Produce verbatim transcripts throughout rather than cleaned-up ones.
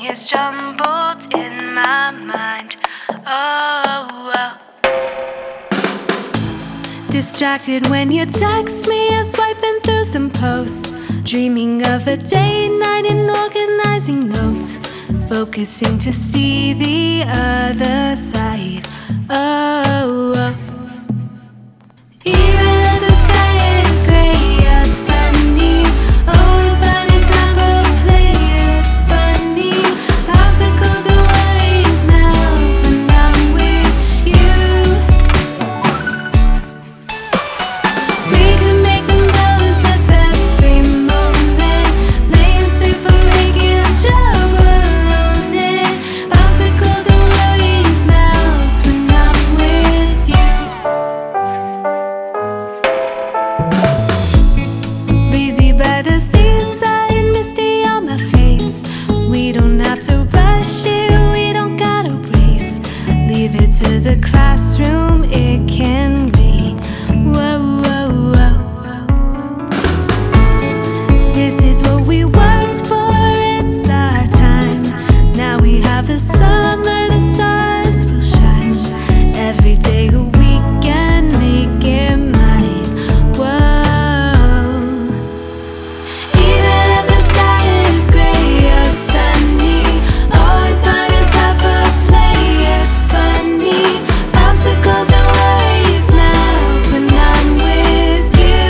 gets jumbled in my mind. Oh, oh. Distracted when you text me, I'm swiping through some posts, dreaming of a date night and organizing notes, focusing to see the other side. Oh, oh. Even if the sky is gray or sunny, always finding time for play. It's funny, obstacles and worries melt when I'm with you. We can make the most of every moment, playing safe or making trouble on it. Obstacles and worries melt when I'm with you. Breezy by the seaside, misty on my face. We don't have to rush it, we don't gotta race. Leave it to the classroom, it can wait. Whoa, whoa, whoa. This is what we worked for, it's our time. Now we have the summer, the stars will shine. Every day a weekend, make it mine. Whoa. Even if the sky is gray or sunny, always finding time for play. It's funny, obstacles and worries melt when I'm with you.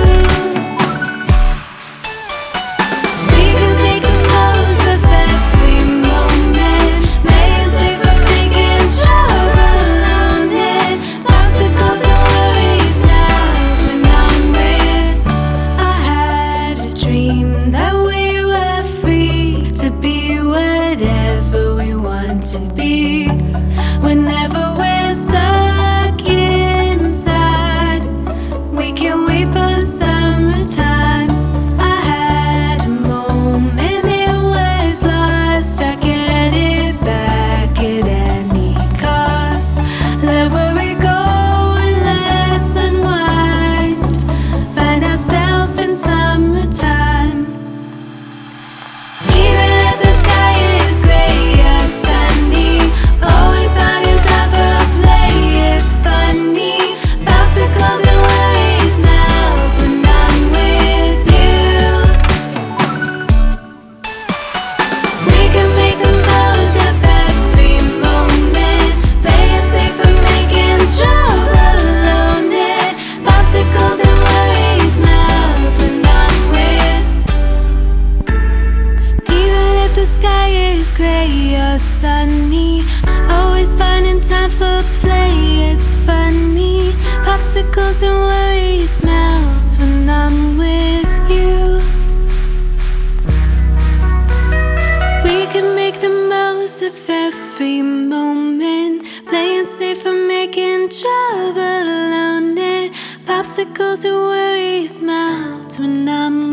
We can make the most of every moment, playing safe or making trouble on it. Obstacles and worries melt when I'm with. I had a dream that we were free to be whatever we want to be. Whenever we're stuck inside, we can wait for the summertime. I had a moment, it was lost. I get it back at any cost. Let worry go and let's unwind. Find ourselves in summertime. Even if the sky is gray or sunny, always finding time for play. It's funny, obstacles and worries melt when I'm with you. We can make the most of every moment, playing safe or making trouble on it. Obstacles and worries melt when I'm with. Even if the sky is gray or sunny, always finding time for play. It's funny, popsicles and worries melt when I'm with you. We can make the most of every moment, playing safe or making trouble on it. Popsicles and worries melt when I'm